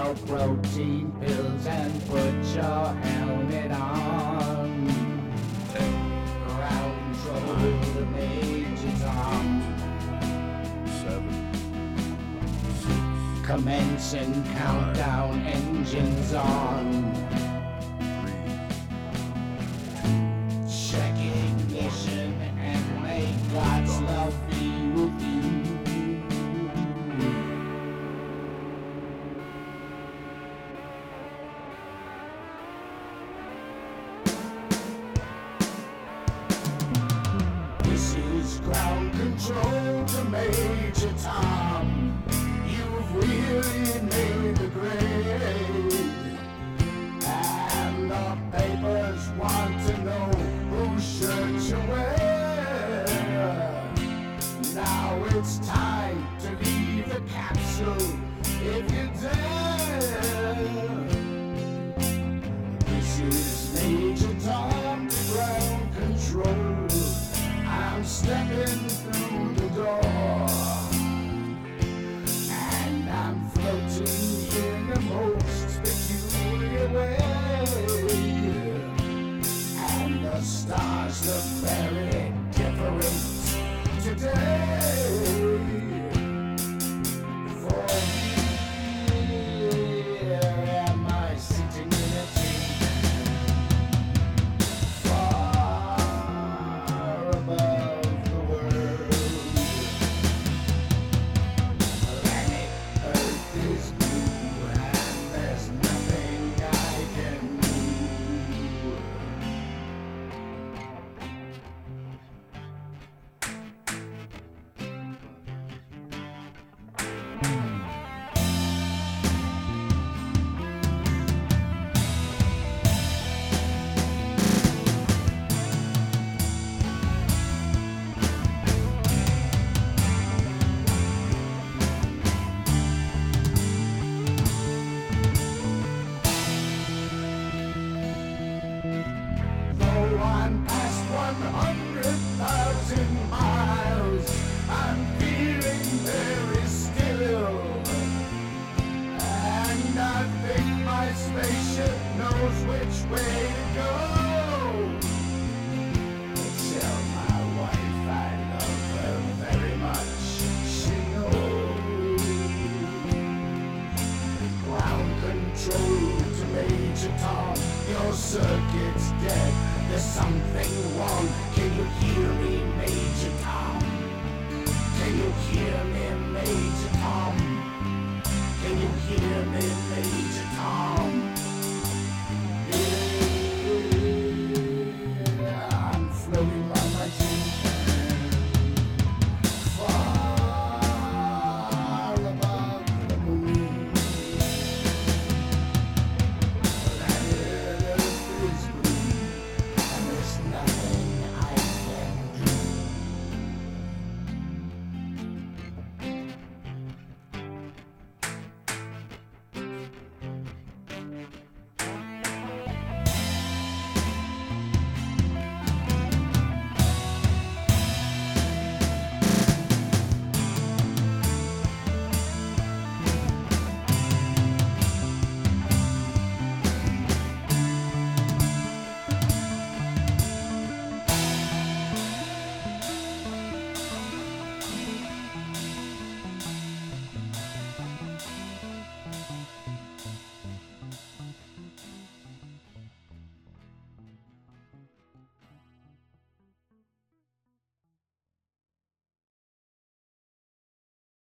your protein pills and put your helmet on. Ground control to Major Tom. 7, 6, Commencing countdown, engines on. 3, Check ignition and may God's love be with you. This is ground control to Major Tom. You've really made the grade, and the papers want to know whose shirt you wear. Now it's time to leave the capsule if you dare. This is Major Tom to ground control. I'm stepping through the door, and I'm floating in the most peculiar way, and the stars look very different today. For here am I sitting in a tree, far above the world. Planet Earth is blue, and there's nothing I can do. Though I'm past 100,000 miles, I'm feeling very still, and I think my spaceship knows which way to go. Tell my wife I love her very much, she knows. Ground control to Major Tom, your circuit's dead, there's something wrong. Can you hear me, Major Tom? Can you hear me, Major Tom? Can you hear me, Major